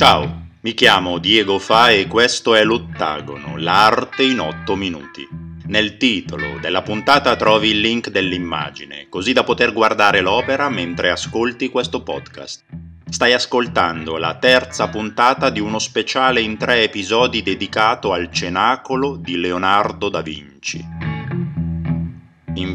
Ciao, mi chiamo Diego Fa e questo è L'Ottagono, l'arte in 8 minuti. Nel titolo della puntata trovi il link dell'immagine, così da poter guardare l'opera mentre ascolti questo podcast. Stai ascoltando la terza puntata di uno speciale in 3 episodi dedicato al cenacolo di Leonardo da Vinci. In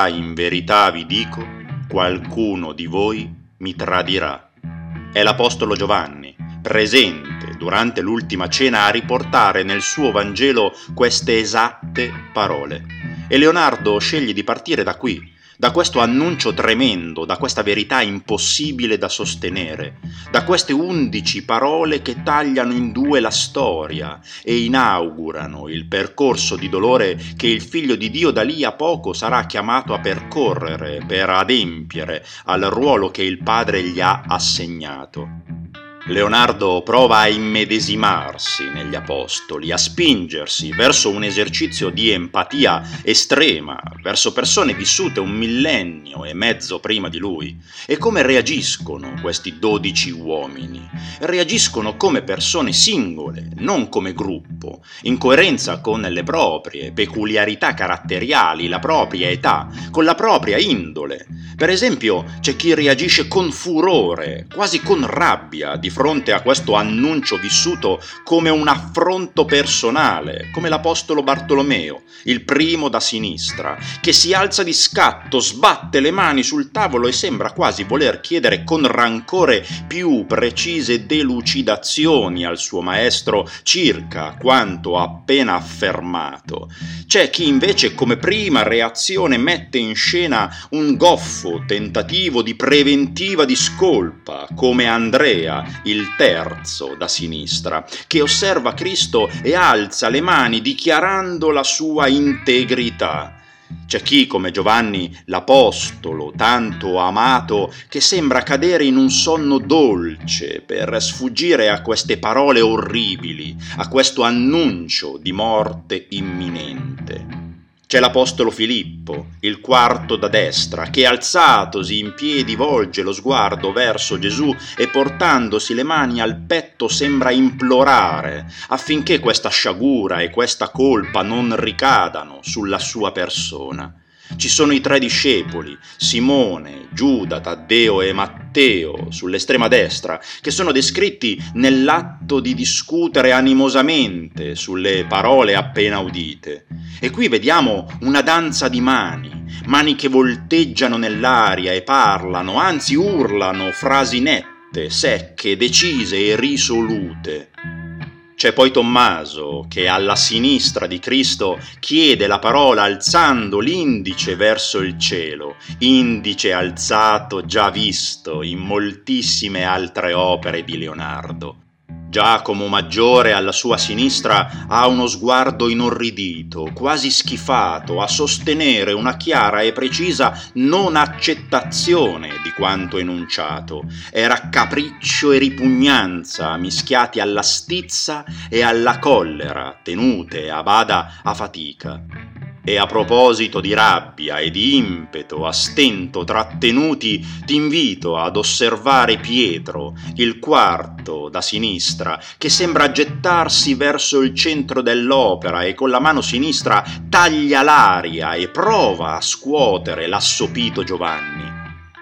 verità vi dico, qualcuno di voi mi tradirà. È l'Apostolo Giovanni, presente durante l'ultima cena, a riportare nel suo Vangelo queste esatte parole. E Leonardo sceglie di partire da qui, da questo annuncio tremendo, da questa verità impossibile da sostenere, da queste 11 parole che tagliano in due la storia e inaugurano il percorso di dolore che il Figlio di Dio da lì a poco sarà chiamato a percorrere per adempiere al ruolo che il Padre gli ha assegnato. Leonardo prova a immedesimarsi negli apostoli, a spingersi verso un esercizio di empatia estrema, verso persone vissute 1 millennio e mezzo prima di lui. E come reagiscono questi 12 uomini? Reagiscono come persone singole, non come gruppo, in coerenza con le proprie peculiarità caratteriali, la propria età, con la propria indole. Per esempio, c'è chi reagisce con furore, quasi con rabbia, di fronte a questo annuncio vissuto come un affronto personale, come l'apostolo Bartolomeo, il primo da sinistra, che si alza di scatto, sbatte le mani sul tavolo e sembra quasi voler chiedere con rancore più precise delucidazioni al suo maestro circa quanto ha appena affermato. C'è chi invece come prima reazione mette in scena un goffo tentativo di preventiva discolpa, come Andrea, il terzo da sinistra, che osserva Cristo e alza le mani dichiarando la sua integrità. C'è chi, come Giovanni l'Apostolo, tanto amato, che sembra cadere in un sonno dolce per sfuggire a queste parole orribili, a questo annuncio di morte imminente. C'è l'Apostolo Filippo, il quarto da destra, che alzatosi in piedi volge lo sguardo verso Gesù e portandosi le mani al petto sembra implorare affinché questa sciagura e questa colpa non ricadano sulla sua persona. Ci sono i 3 discepoli, Simone, Giuda, Taddeo e Matteo, sull'estrema destra, che sono descritti nell'atto di discutere animosamente sulle parole appena udite. E qui vediamo una danza di mani che volteggiano nell'aria e parlano, anzi urlano frasi nette, secche, decise e risolute. C'è poi Tommaso, che alla sinistra di Cristo chiede la parola alzando l'indice verso il cielo, indice alzato già visto in moltissime altre opere di Leonardo. Giacomo Maggiore alla sua sinistra ha uno sguardo inorridito, quasi schifato, a sostenere una chiara e precisa non accettazione di quanto enunciato. Era capriccio e ripugnanza mischiati alla stizza e alla collera, tenute a bada a fatica. E a proposito di rabbia e di impeto, a stento trattenuti, ti invito ad osservare Pietro, il quarto da sinistra, che sembra gettarsi verso il centro dell'opera e con la mano sinistra taglia l'aria e prova a scuotere l'assopito Giovanni.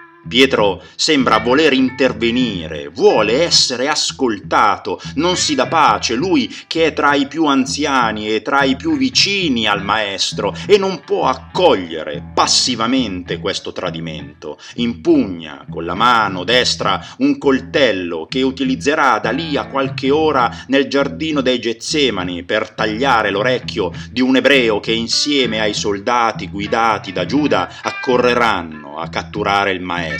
Pietro sembra voler intervenire, vuole essere ascoltato, non si dà pace, lui che è tra i più anziani e tra i più vicini al maestro e non può accogliere passivamente questo tradimento. Impugna con la mano destra un coltello che utilizzerà da lì a qualche ora nel giardino dei Getsemani per tagliare l'orecchio di un ebreo che insieme ai soldati guidati da Giuda accorreranno a catturare il maestro.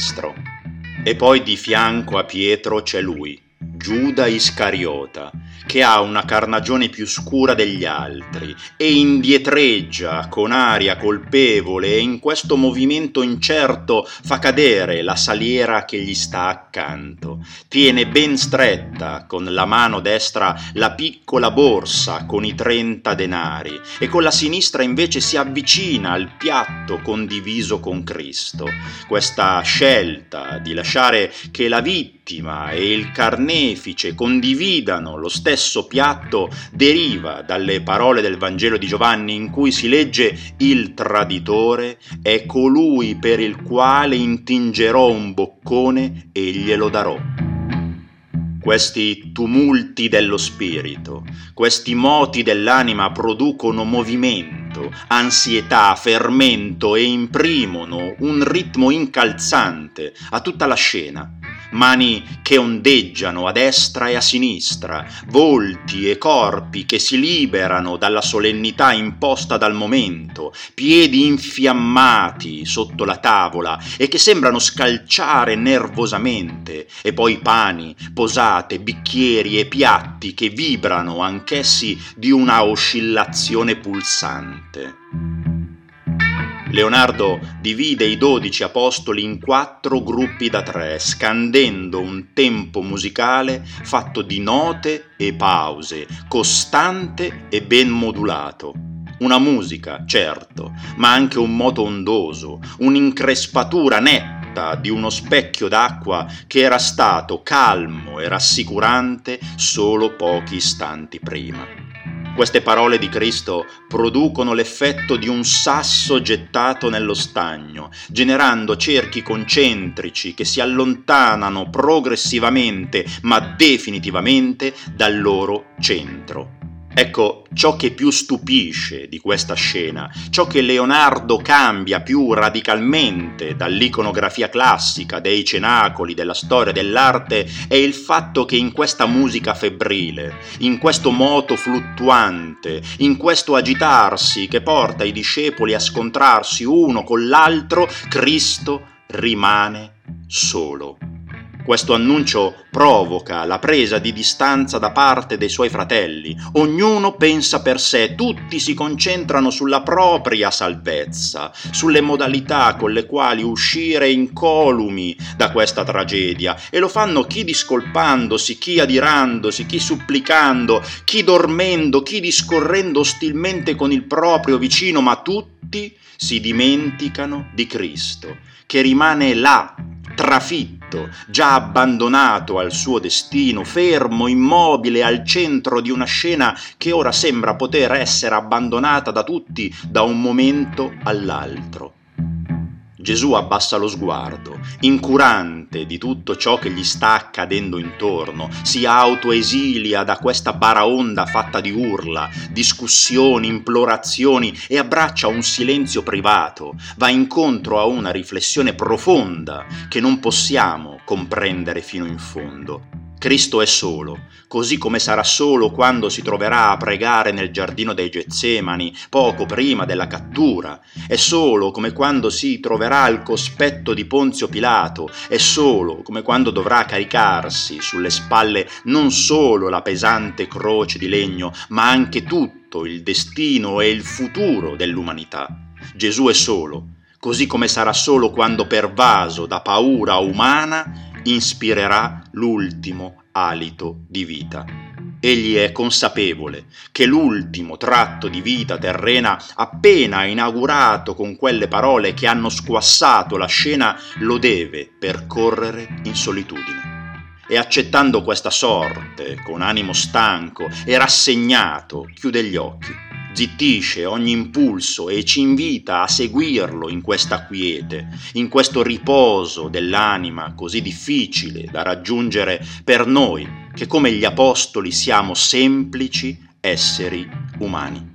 E poi di fianco a Pietro c'è lui, Giuda Iscariota, che ha una carnagione più scura degli altri e indietreggia con aria colpevole e in questo movimento incerto fa cadere la saliera che gli sta accanto. Tiene ben stretta con la mano destra la piccola borsa con i 30 denari e con la sinistra invece si avvicina al piatto condiviso con Cristo. Questa scelta di lasciare che la vittima vittima e il carnefice condividano lo stesso piatto deriva dalle parole del Vangelo di Giovanni, in cui si legge: il traditore è colui per il quale intingerò un boccone e glielo darò. Questi tumulti dello spirito, questi moti dell'anima producono movimento, ansietà, fermento e imprimono un ritmo incalzante a tutta la scena. Mani che ondeggiano a destra e a sinistra, volti e corpi che si liberano dalla solennità imposta dal momento, piedi infiammati sotto la tavola e che sembrano scalciare nervosamente, e poi pani, posate, bicchieri e piatti che vibrano anch'essi di una oscillazione pulsante. Leonardo divide i 12 apostoli in 4 gruppi da 3, scandendo un tempo musicale fatto di note e pause, costante e ben modulato. Una musica, certo, ma anche un moto ondoso, un'increspatura netta di uno specchio d'acqua che era stato calmo e rassicurante solo pochi istanti prima. Queste parole di Cristo producono l'effetto di un sasso gettato nello stagno, generando cerchi concentrici che si allontanano progressivamente ma definitivamente dal loro centro. Ecco, ciò che più stupisce di questa scena, ciò che Leonardo cambia più radicalmente dall'iconografia classica dei cenacoli della storia dell'arte, è il fatto che in questa musica febbrile, in questo moto fluttuante, in questo agitarsi che porta i discepoli a scontrarsi uno con l'altro, Cristo rimane solo. Questo annuncio provoca la presa di distanza da parte dei suoi fratelli. Ognuno pensa per sé, tutti si concentrano sulla propria salvezza, sulle modalità con le quali uscire incolumi da questa tragedia, e lo fanno chi discolpandosi, chi adirandosi, chi supplicando, chi dormendo, chi discorrendo ostilmente con il proprio vicino, ma tutti si dimenticano di Cristo, che rimane là, trafitto, già abbandonato al suo destino, fermo, immobile, al centro di una scena che ora sembra poter essere abbandonata da tutti da un momento all'altro. Gesù abbassa lo sguardo, incurante di tutto ciò che gli sta accadendo intorno, si autoesilia da questa baraonda fatta di urla, discussioni, implorazioni, e abbraccia un silenzio privato, va incontro a una riflessione profonda che non possiamo comprendere fino in fondo. Cristo è solo, così come sarà solo quando si troverà a pregare nel giardino dei Getsemani, poco prima della cattura. È solo come quando si troverà al cospetto di Ponzio Pilato. È solo come quando dovrà caricarsi sulle spalle non solo la pesante croce di legno, ma anche tutto il destino e il futuro dell'umanità. Gesù è solo, così come sarà solo quando, pervaso da paura umana, ispirerà l'ultimo alito di vita. Egli è consapevole che l'ultimo tratto di vita terrena, appena inaugurato con quelle parole che hanno squassato la scena, lo deve percorrere in solitudine. E accettando questa sorte, con animo stanco e rassegnato, chiude gli occhi, zittisce ogni impulso e ci invita a seguirlo in questa quiete, in questo riposo dell'anima così difficile da raggiungere per noi, che come gli apostoli siamo semplici esseri umani.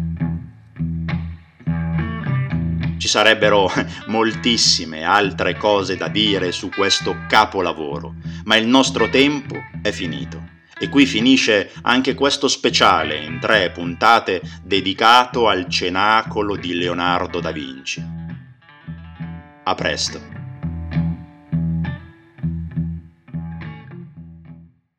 Ci sarebbero moltissime altre cose da dire su questo capolavoro, ma il nostro tempo è finito. E qui finisce anche questo speciale in 3 puntate dedicato al cenacolo di Leonardo da Vinci. A presto.